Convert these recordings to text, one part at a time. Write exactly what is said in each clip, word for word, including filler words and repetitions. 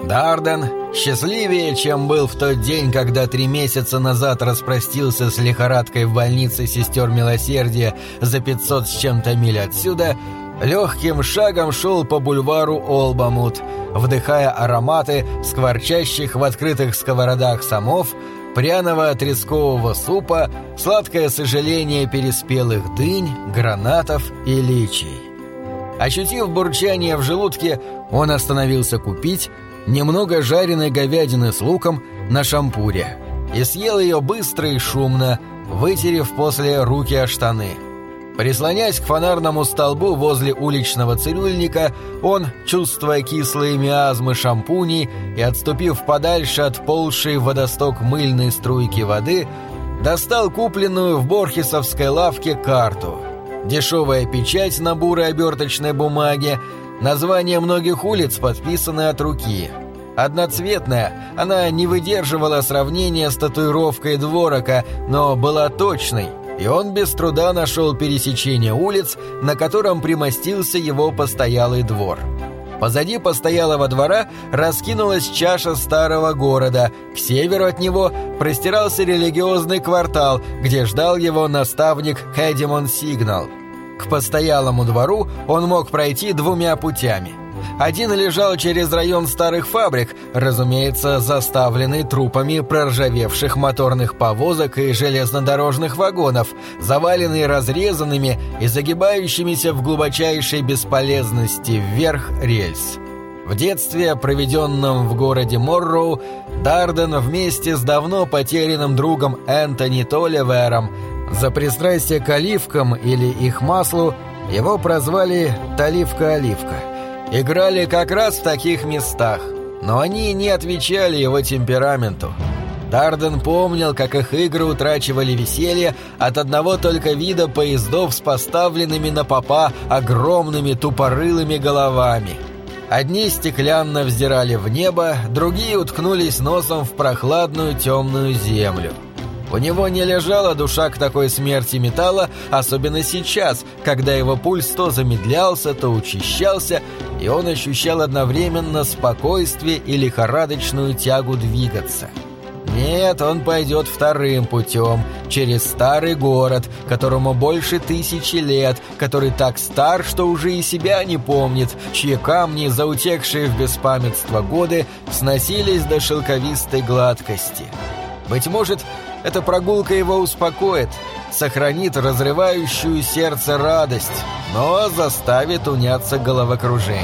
Дарден, счастливее, чем был в тот день, когда три месяца назад распростился с лихорадкой в больнице сестер Милосердия за пятьсот с чем-то миль отсюда, легким шагом шел по бульвару Олбамут, вдыхая ароматы скворчащих в открытых сковородах самов, пряного трескового супа, сладкое сожаление переспелых дынь, гранатов и личий. Ощутив бурчание в желудке, он остановился купить немного жареной говядины с луком на шампуре и съел ее быстро и шумно, вытерев после руки о штаны. Прислонясь к фонарному столбу возле уличного цирюльника, он, чувствуя кислые миазмы шампуней и отступив подальше от ползшей в водосток мыльной струйки воды, достал купленную в борхесовской лавке карту. Дешевая печать на бурой оберточной бумаге, названия многих улиц подписаны от руки. Одноцветная, она не выдерживала сравнения с татуировкой дворока, но была точной, и он без труда нашел пересечение улиц, на котором примостился его постоялый двор. Позади постоялого двора раскинулась чаша старого города, к северу от него простирался религиозный квартал, где ждал его наставник Кэдимон Сигнал. К постоялому двору он мог пройти двумя путями. Один лежал через район старых фабрик, разумеется, заставленный трупами проржавевших моторных повозок и железнодорожных вагонов, заваленный разрезанными и загибающимися в глубочайшей бесполезности вверх рельс. В детстве, проведенном в городе Морроу, Дарден вместе с давно потерянным другом Энтони Толливером за пристрастие к оливкам или их маслу его прозвали «Таливка-оливка». Играли как раз в таких местах, но они не отвечали его темпераменту. Дарден помнил, как их игры утрачивали веселье от одного только вида поездов с поставленными на попа огромными тупорылыми головами. Одни стеклянно взирали в небо, другие уткнулись носом в прохладную темную землю. У него не лежала душа к такой смерти металла, особенно сейчас, когда его пульс то замедлялся, то учащался, и он ощущал одновременно спокойствие и лихорадочную тягу двигаться. Нет, он пойдет вторым путем, через старый город, которому больше тысячи лет, который так стар, что уже и себя не помнит, чьи камни, заутекшие в беспамятство годы, сносились до шелковистой гладкости. Быть может, эта прогулка его успокоит, сохранит разрывающую сердце радость, но заставит уняться головокружение.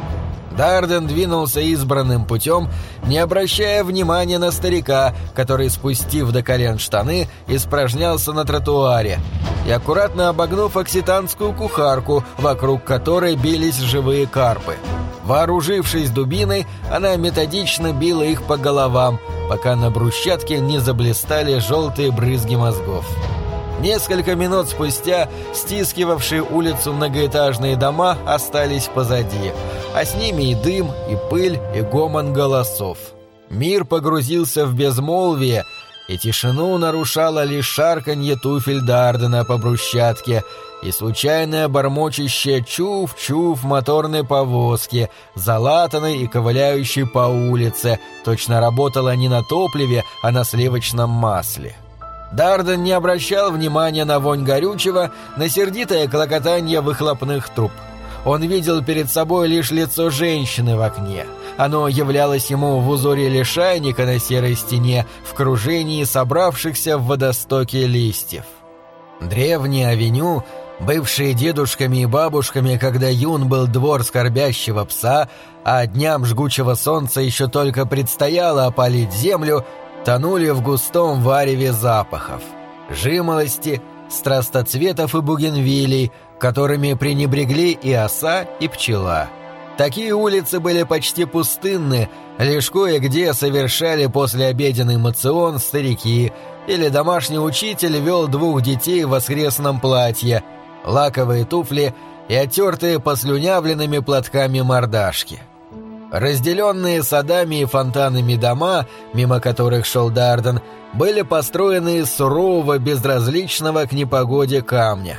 Дарден двинулся избранным путем, не обращая внимания на старика, который, спустив до колен штаны, испражнялся на тротуаре, и аккуратно обогнув окситанскую кухарку, вокруг которой бились живые карпы. Вооружившись дубиной, она методично била их по головам, пока на брусчатке не заблистали желтые брызги мозгов. Несколько минут спустя стискивавшие улицу многоэтажные дома остались позади, а с ними и дым, и пыль, и гомон голосов. Мир погрузился в безмолвие, и тишину нарушало лишь шарканье туфель Дардена по брусчатке и случайное бормочащее чуф-чуф моторной повозки, залатанной и ковыляющей по улице, точно работала не на топливе, а на сливочном масле. Дарден не обращал внимания на вонь горючего, на сердитое клокотанье выхлопных труб. Он видел перед собой лишь лицо женщины в окне. Оно являлось ему в узоре лишайника на серой стене, в кружении собравшихся в водостоке листьев. Древняя авеню, бывшие дедушками и бабушками, когда юн был двор скорбящего пса, а дням жгучего солнца еще только предстояло опалить землю, тонули в густом вареве запахов, жимолости, страстоцветов и бугенвилей, которыми пренебрегли и оса, и пчела. Такие улицы были почти пустынны, лишь кое-где совершали послеобеденный моцион старики, или домашний учитель вел двух детей в воскресном платье, лаковые туфли и оттертые послюнявленными платками мордашки. Разделенные садами и фонтанами дома, мимо которых шел Дарден, были построены из сурового, безразличного к непогоде камня.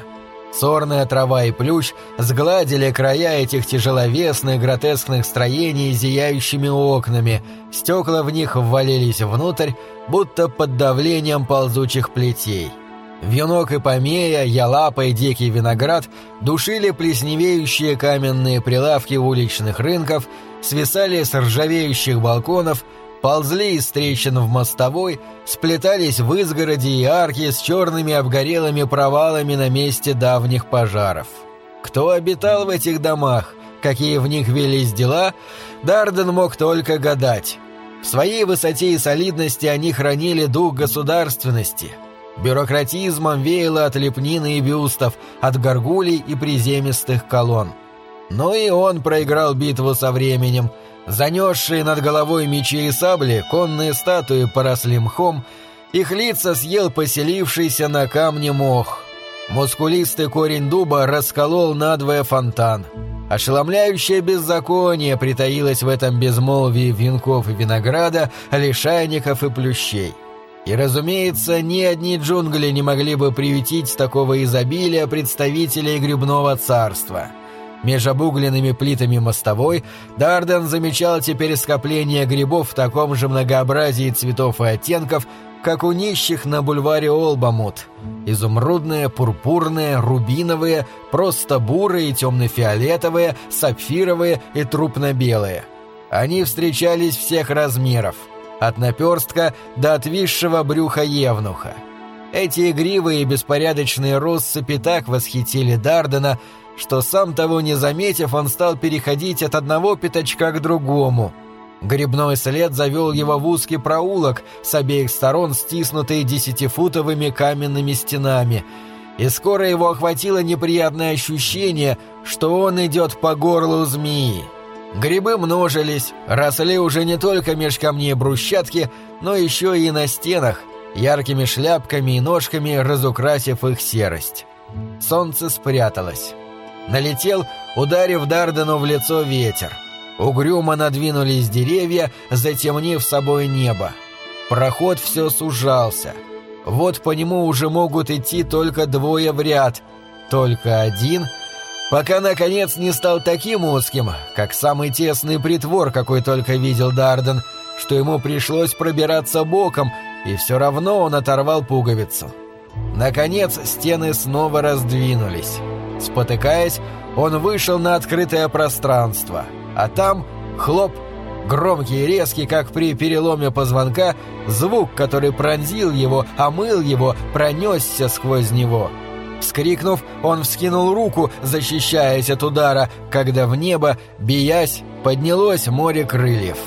Сорная трава и плющ сгладили края этих тяжеловесных гротескных строений зияющими окнами, стекла в них ввалились внутрь, будто под давлением ползучих плетей. Вьюнок и помея, ялапа и дикий виноград душили плесневеющие каменные прилавки уличных рынков, свисали с ржавеющих балконов, ползли из трещин в мостовой, сплетались в изгороди и арки с черными обгорелыми провалами на месте давних пожаров. Кто обитал в этих домах, какие в них велись дела, Дарден мог только гадать. В своей высоте и солидности они хранили дух государственности. Бюрократизмом веяло от лепнины и бюстов, от горгулей и приземистых колонн. Но и он проиграл битву со временем. Занесшие над головой мечи и сабли, конные статуи поросли мхом, их лица съел поселившийся на камне мох. Мускулистый корень дуба расколол надвое фонтан. Ошеломляющее беззаконие притаилось в этом безмолвии венков и винограда, лишайников и плющей. И, разумеется, ни одни джунгли не могли бы приютить такого изобилия представителей грибного царства. Меж обугленными плитами мостовой Дарден замечал теперь скопление грибов в таком же многообразии цветов и оттенков, как у нищих на бульваре Олбамут. Изумрудные, пурпурные, рубиновые, просто бурые, темно-фиолетовые, сапфировые и трупно-белые. Они встречались всех размеров, от наперстка до отвисшего брюха евнуха. Эти игривые и беспорядочные россыпи так восхитили Дардена, что, сам того не заметив, он стал переходить от одного пятачка к другому. Грибной след завел его в узкий проулок, с обеих сторон стиснутый десятифутовыми каменными стенами, и скоро его охватило неприятное ощущение, что он идет по горлу змеи. Грибы множились, росли уже не только меж камней брусчатки, но еще и на стенах, яркими шляпками и ножками разукрасив их серость. Солнце спряталось. Налетел, ударив Дардену в лицо, ветер. Угрюмо надвинулись деревья, затемнив собой небо. Проход все сужался. Вот по нему уже могут идти только двое в ряд, только один, пока, наконец, не стал таким узким, как самый тесный притвор, какой только видел Дарден, что ему пришлось пробираться боком, и все равно он оторвал пуговицу. Наконец, стены снова раздвинулись. Спотыкаясь, он вышел на открытое пространство, а там — хлоп, громкий и резкий, как при переломе позвонка, звук, который пронзил его, омыл его, пронесся сквозь него. Вскрикнув, он вскинул руку, защищаясь от удара, когда в небо, биясь, поднялось море крыльев.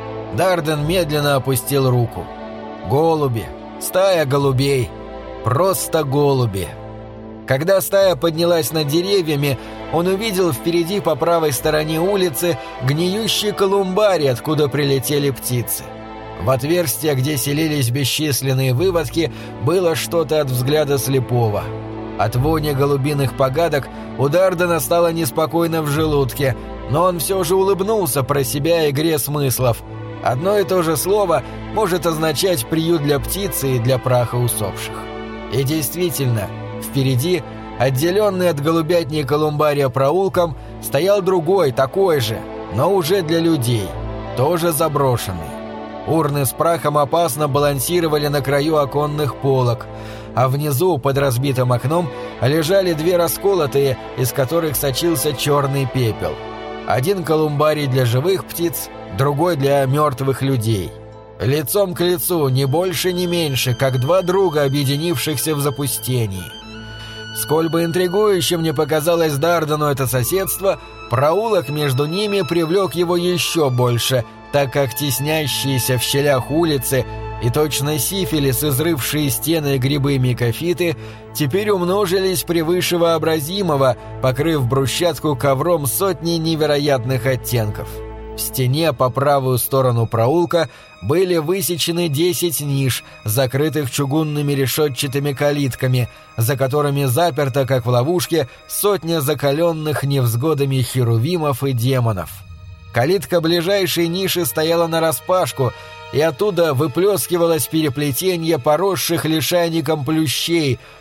Дарден медленно опустил руку. Голуби, стая голубей, просто голуби. Когда стая поднялась над деревьями, он увидел впереди по правой стороне улицы гниющий колумбарий, откуда прилетели птицы. В отверстиях, где селились бесчисленные выводки, было что-то от взгляда слепого. От вони голубиных погадок у Дардена стало неспокойно в желудке, но он все же улыбнулся про себя игре смыслов. Одно и то же слово может означать приют для птицы и для праха усопших. И действительно, впереди, отделенный от голубятни колумбария проулком, стоял другой, такой же, но уже для людей, тоже заброшенный. Урны с прахом опасно балансировали на краю оконных полок, а внизу, под разбитым окном, лежали две расколотые, из которых сочился черный пепел. Один колумбарий для живых птиц, другой для мертвых людей. Лицом к лицу, ни больше, ни меньше, как два друга, объединившихся в запустении. Сколь бы интригующим не показалось Дардену это соседство, проулок между ними привлек его еще больше, так как теснящиеся в щелях улицы и точно сифилис, изрывшие стены грибы микофиты, теперь умножились превыше вообразимого, покрыв брусчатку ковром сотни невероятных оттенков. В стене по правую сторону проулка были высечены десять ниш, закрытых чугунными решетчатыми калитками, за которыми заперта, как в ловушке, сотня закаленных невзгодами херувимов и демонов. Калитка ближайшей ниши стояла нараспашку, и оттуда выплескивалось переплетение поросших лишайником плющей,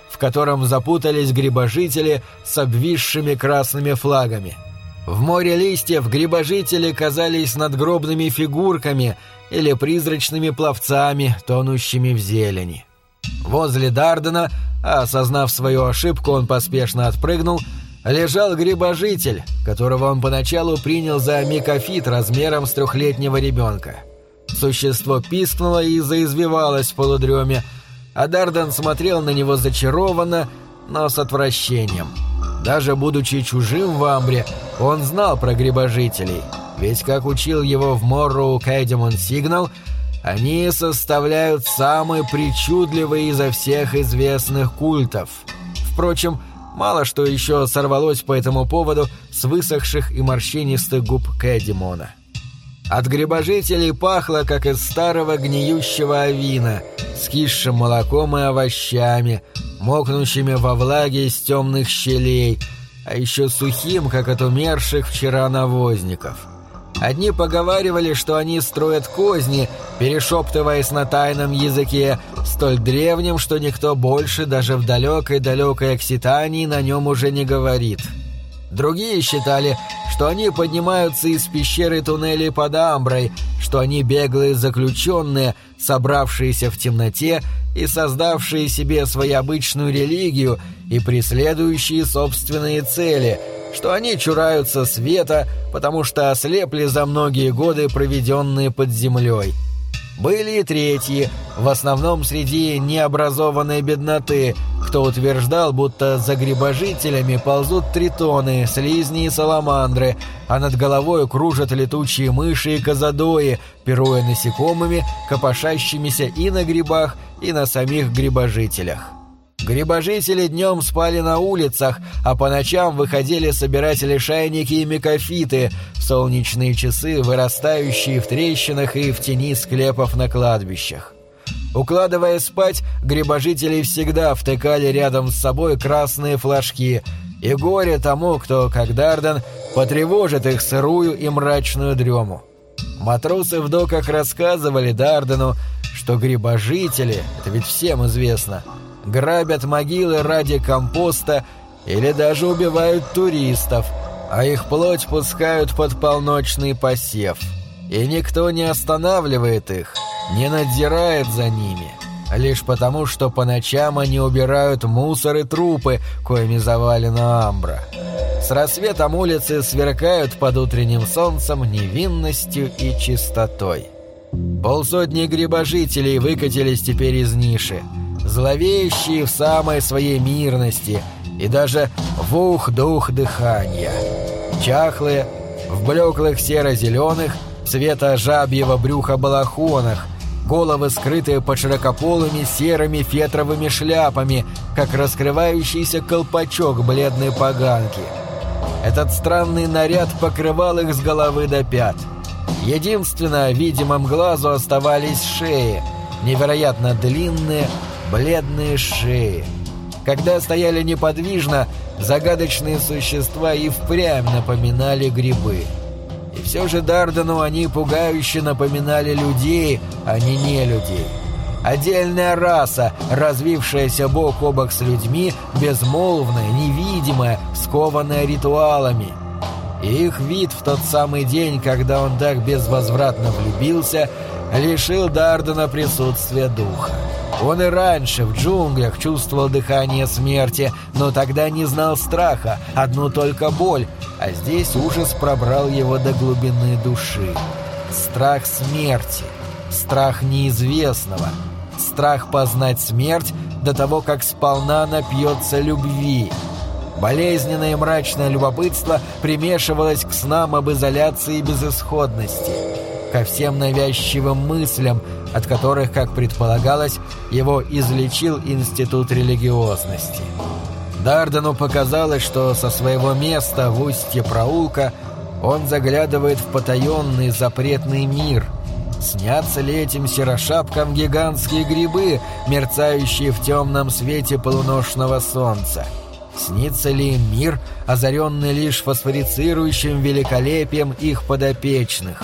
в котором запутались грибожители с обвисшими красными флагами. В море листьев грибожители казались надгробными фигурками или призрачными пловцами, тонущими в зелени. Возле Дардена, осознав свою ошибку, он поспешно отпрыгнул, лежал грибожитель, которого он поначалу принял за микофит размером с трехлетнего ребенка. Существо пискнуло и заизвивалось в полудреме, а Дарден смотрел на него зачарованно, но с отвращением. Даже будучи чужим в Амбре, он знал про грибожителей, ведь, как учил его в Морроу Кэдимон Сигнал, они составляют самый причудливый изо всех известных культов. Впрочем, мало что еще сорвалось по этому поводу с высохших и морщинистых губ Кэдимона. От грибожителей пахло, как из старого гниющего авина, скисшим молоком и овощами, мокнущими во влаге из темных щелей, а еще сухим, как от умерших вчера навозников. Одни поговаривали, что они строят козни, перешептываясь на тайном языке, столь древнем, что никто больше даже в далекой-далекой Окситании на нем уже не говорит. Другие считали, что они поднимаются из пещеры туннелей под Амброй, что они беглые заключенные, собравшиеся в темноте и создавшие себе свою обычную религию и преследующие собственные цели, что они чураются света, потому что ослепли за многие годы, проведенные под землей. Были и третьи, в основном среди необразованной бедноты, кто утверждал, будто за грибожителями ползут тритоны, слизни и саламандры, а над головой кружат летучие мыши и козадои, пируя насекомыми, копошащимися и на грибах, и на самих грибожителях. Грибожители днем спали на улицах, а по ночам выходили собирать лишайники и микофиты в солнечные часы, вырастающие в трещинах и в тени склепов на кладбищах. Укладываясь спать, грибожители всегда втыкали рядом с собой красные флажки, и горе тому, кто, как Дарден, потревожит их сырую и мрачную дрему. Матросы в доках рассказывали Дардену, что грибожители, это ведь всем известно, грабят могилы ради компоста или даже убивают туристов, а их плоть пускают под полночный посев. И никто не останавливает их, не надзирает за ними, лишь потому, что по ночам они убирают мусор и трупы, коими завалена Амбра. С рассветом улицы сверкают под утренним солнцем невинностью и чистотой. Полсотни грибожителей выкатились теперь из ниши, зловещие в самой своей мирности и даже в ух-дух дыхания. Чахлые, в блеклых серо-зеленых, цвета жабьего брюха балахонах, головы скрытые под широкополыми серыми фетровыми шляпами, как раскрывающийся колпачок бледной поганки. Этот странный наряд покрывал их с головы до пят. Единственно видимым глазу оставались шеи, невероятно длинные, бледные шеи. Когда стояли неподвижно, загадочные существа и впрямь напоминали грибы. И все же Дардену они пугающе напоминали людей, а не не людей. Отдельная раса, развившаяся бок о бок с людьми, безмолвная, невидимая, скованная ритуалами. И их вид в тот самый день, когда он так безвозвратно влюбился, лишил Дардена присутствия духа. Он и раньше в джунглях чувствовал дыхание смерти, но тогда не знал страха, одну только боль, а здесь ужас пробрал его до глубины души. Страх смерти, страх неизвестного, страх познать смерть до того, как сполна напьется любви. Болезненное и мрачное любопытство примешивалось к снам об изоляции и безысходности, ко всем навязчивым мыслям, от которых, как предполагалось, его излечил институт религиозности. Дардену показалось, что со своего места в устье проулка он заглядывает в потаенный запретный мир. Снятся ли этим серошапкам гигантские грибы, мерцающие в темном свете полуношного солнца? Снится ли им мир, озаренный лишь фосфорицирующим великолепием их подопечных?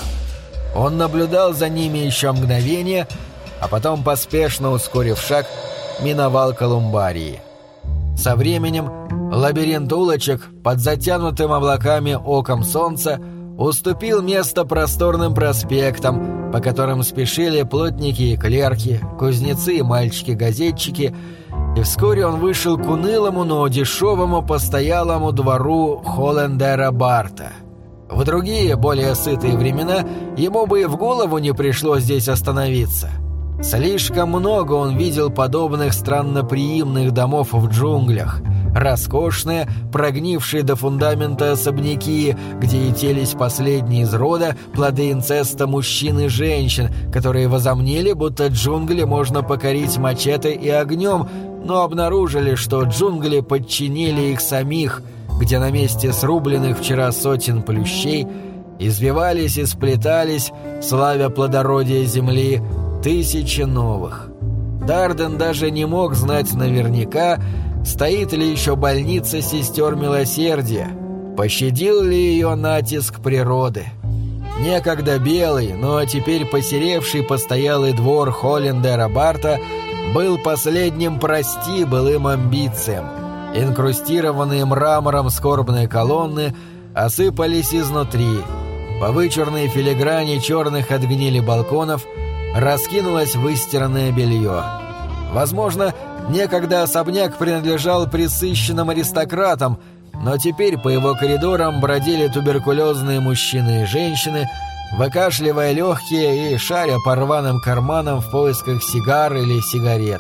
Он наблюдал за ними еще мгновение, а потом, поспешно ускорив шаг, миновал колумбарии. Со временем лабиринт улочек под затянутым облаками оком солнца уступил место просторным проспектам, по которым спешили плотники и клерки, кузнецы и мальчики-газетчики, и вскоре он вышел к унылому, но дешевому постоялому двору Холлендера Барта. В другие, более сытые времена ему бы и в голову не пришло здесь остановиться. Слишком много он видел подобных странноприимных домов в джунглях, роскошные, прогнившие до фундамента особняки, где ютились последние из рода плоды инцеста мужчин и женщин, которые возомнили, будто джунгли можно покорить мачете и огнем, но обнаружили, что джунгли подчинили их самих, где на месте срубленных вчера сотен плющей извивались и сплетались, славя плодородие земли, тысячи новых. Дарден даже не мог знать наверняка, стоит ли еще больница сестер милосердия, пощадил ли ее натиск природы. Некогда белый, но теперь посеревший постоялый двор Холлендера Барта был последним прости былым амбициям. Инкрустированные мрамором скорбные колонны осыпались изнутри. По вычурной филиграни черных от гнили балконов раскинулось выстиранное белье. Возможно, некогда особняк принадлежал пресыщенным аристократам, но теперь по его коридорам бродили туберкулезные мужчины и женщины, выкашливая легкие и шаря по рваным карманам в поисках сигар или сигарет.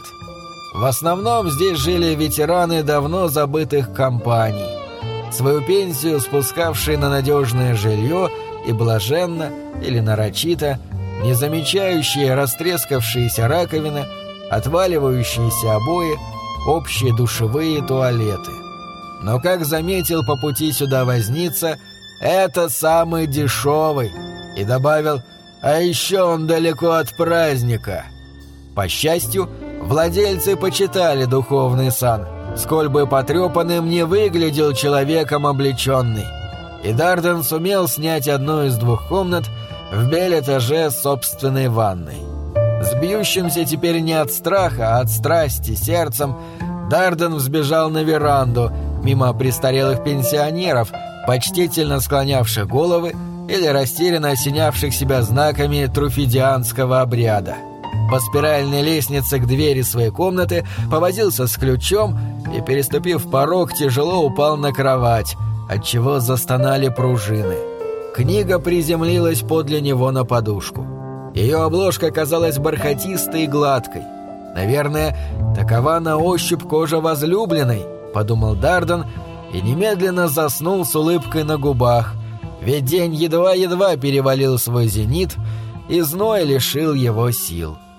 В основном здесь жили ветераны давно забытых компаний, свою пенсию спускавшие на надежное жилье и блаженно или нарочито не замечающие растрескавшиеся раковины, отваливающиеся обои, общие душевые туалеты. Но, как заметил по пути сюда возница, это самый дешевый, и добавил: «А еще он далеко от праздника». По счастью, владельцы почитали духовный сан, сколь бы потрепанным не выглядел человеком облеченный, и Дарден сумел снять одну из двух комнат в бель-этаже с собственной ванной. С бьющимся теперь не от страха, а от страсти сердцем, Дарден взбежал на веранду, мимо престарелых пенсионеров, почтительно склонявших головы или растерянно осенявших себя знаками труфидианского обряда. По спиральной лестнице к двери своей комнаты повозился с ключом и, переступив порог, тяжело упал на кровать, отчего застонали пружины. Книга приземлилась подле него на подушку. Ее обложка казалась бархатистой и гладкой. «Наверное, такова на ощупь кожа возлюбленной», — подумал Дарден и немедленно заснул с улыбкой на губах, ведь день едва-едва перевалил свой зенит, и зной лишил его сил.